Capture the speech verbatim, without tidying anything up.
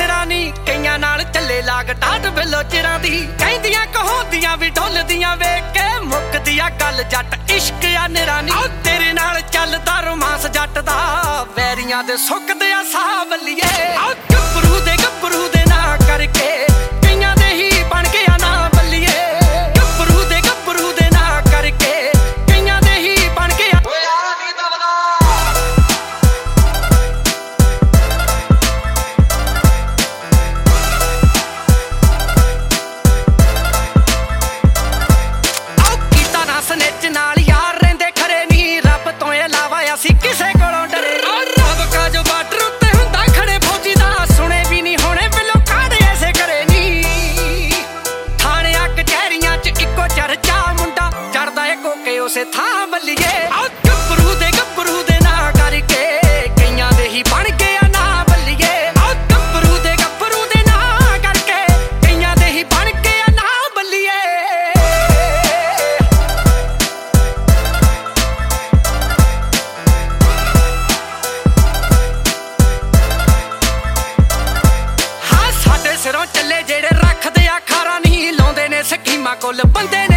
ਸਿਰਾਂ ਨੀ ਕਈਆਂ ਨਾਲ ਚੱਲੇ ਲਾਗ ਟਾਟ ਬਿੱਲੋ ਚਿਰਾਂ ਦੀ ਕਹਿੰਦੀਆਂ ਕਹੋਂਦੀਆਂ ਵੀ ਢੋਲਦੀਆਂ ਵੇਖ ਕੇ ਮੁੱਕਦੀ ਆ ਗੱਲ ਜੱਟ ਇਸ਼ਕ ਆ ਨਿਰਾਨੀ ਤੇਰੇ ਨਾਲ ਚੱਲਦਾ ਰੋਮਾਂਸ ਜੱਟ ਦਾ ਵੈਰੀਆਂ ਦੇ ਸੁੱਕਦੇ ਆ ਸਾਹ ਬੱਲੀਏ ਗੱਭਰੂ ਦੇ ਗੱਭਰੂ ਦੇ ਨਾਂ ਕਰਕੇ ਕਈਆਂ ਦੇ ਹੀ ਬਣ ਗਿਆ ਨਾ ਬੱਲੀਏ ਗੱਭਰੂ ਦੇ ਗੱਭਰੂ ਦੇ ਨਾਂ ਕਰਕੇ ਕਈਆਂ ਦੇ ਹੀ ਬਣ ਗਿਆ ਓਏ ਆ ਕੀ ਦਬਦਾ ਸਨੇਚ ਨਾਲ ਯਾਰ ਰਹਿੰਦੇ ਖਰੇ ਨੀ ਰੱਬ ਤੋਂ ਇਲਾਵਾ ਅਸੀਂ ਕਿਸੇ ਕੋਲੋਂ ਡਰੇ ਰੱਬ ਕਾ ਜੋ ਬਾਰਡਰ ਉੱਤੇ ਹੁੰਦਾ ਖੜੇ ਫੌਜੀ ਦਾ ਸੁਣੇ ਵੀ ਨਹੀਂ ਹੋਣੇ ਬਿੱਲੋ ਕਾਹਦੇ ਐਸੇ ਕਰੇ ਨੀ ਥਾਣਿਆਂ ਕਚਹਿਰੀਆਂ ਚ ਇੱਕੋ ਚਰਚਾ ਮੁੰਡਾ ਚੜਦਾ ਏ ਕੋਕੇ ਉਸੇ ਥਾਂ ਬੱਲੀਏ ਗੱਭਰੂ ਦੇ ਗੱਭਰੂ ਦੇ ਨਾਂ ਕਰਕੇ ਕਈਆਂ ਦੇ ਹੀ ਬਣ ਗਿਆ ਨਾ ਬੱਲੀਏ ਗੱਭਰੂ ਦੇ ਗੱਭਰੂ ਦੇ ਨਾਂ ਕਰਕੇ ਕਈਆਂ ਦੇ ਹੀ ਬਣ ਗਿਆ ਨਾ ਬੱਲੀਏ ਸਿਰੋਂ ਚੱਲੇ ਜਿਹੜੇ ਰੱਖਦੇ ਆ ਖਾਰਾ ਨਹੀਂ ਲਾਉਂਦੇ ਨੇ ਸਕੀਮਾਂ ਕੋਲ ਬੰਦੇ